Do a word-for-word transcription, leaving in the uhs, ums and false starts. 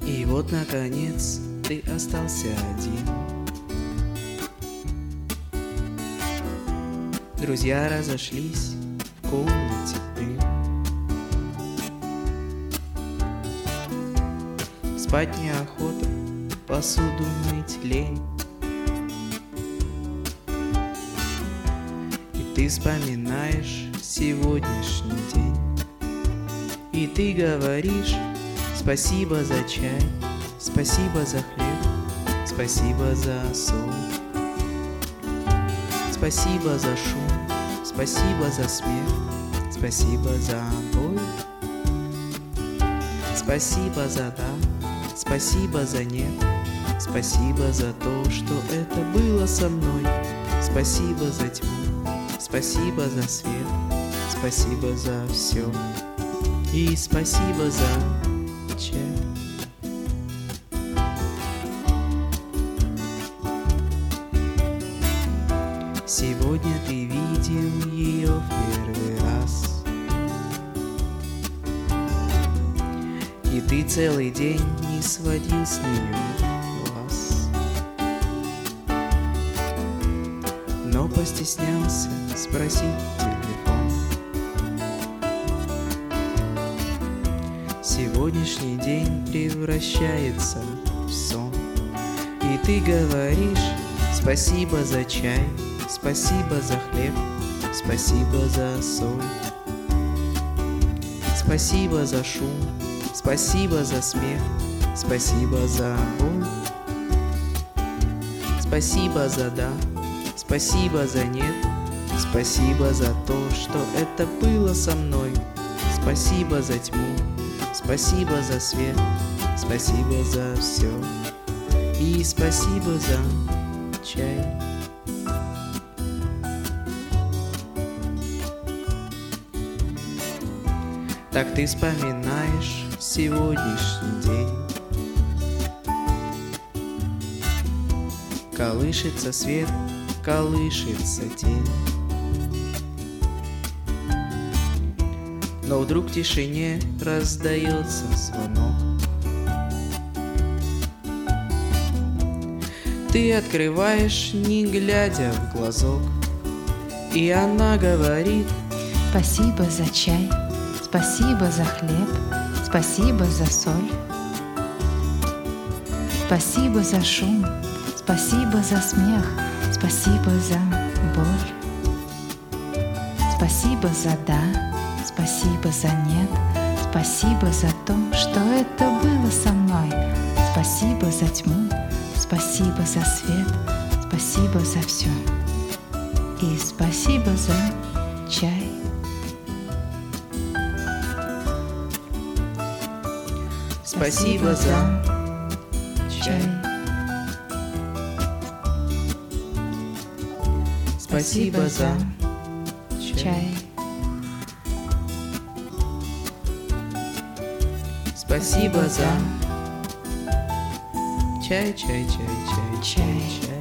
И вот, наконец, ты остался один. Друзья разошлись, в комнате дым. Спать неохота, посуду мыть лень. И ты вспоминаешь сегодняшний день. И ты говоришь: спасибо за чай, спасибо за хлеб, спасибо за соль. Спасибо за шум, спасибо за смех, спасибо за боль. Спасибо за да, спасибо за нет, спасибо за то, что это было со мной. Спасибо за тьму, спасибо за свет, спасибо за все. И спасибо за чай. Сегодня ты видел ее в первый раз, и ты целый день не сводил с нее глаз, но постеснялся спросить телефон. Сегодняшний день превращается в сон, и ты говоришь: спасибо за чай, спасибо за хлеб, спасибо за соль. Спасибо за шум, спасибо за смех, спасибо за боль. Спасибо за да, спасибо за нет, спасибо за то, что это было со мной. Спасибо за тьму, спасибо за свет, спасибо за все. И спасибо за чай. Так ты вспоминаешь сегодняшний день. Колышется свет, колышется тень. Но вдруг в тишине раздается звонок. Ты открываешь, не глядя в глазок, и она говорит: спасибо за чай, спасибо за хлеб, спасибо за соль. Спасибо за шум, спасибо за смех, спасибо за боль. Спасибо за да, спасибо за нет, спасибо за то, что это было со мной. Спасибо за тьму, спасибо за свет, спасибо за все. И спасибо за чай. Спасибо за чай. Спасибо за чай. Спасибо за чай, чай, чай, чай, чай, чай.